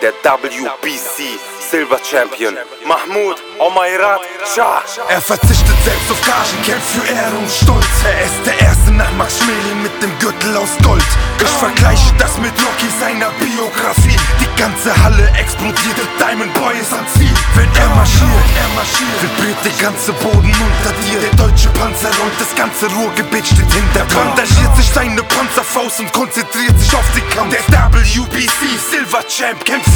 der WBC Silver Champion Mahmoud Omairat Shah. Er verzichtet selbst auf Gagen, kämpft für Ehre und Stolz. Er ist der Erste nach Max Schmeling mit dem Gürtel aus Gold. Ich vergleiche das mit Rocky seiner Biografie. Die ganze Halle explodiert, der Diamond Boy ist am Ziel. Wenn er marschiert, vibriert der ganze Boden unter dir. Der deutsche Panzer rollt, das ganze Ruhrgebiet steht hinter. Bandagiert sich seine Panzerfaust und konzentriert sich auf den Kampf. Der WBC Silver Champ kämpft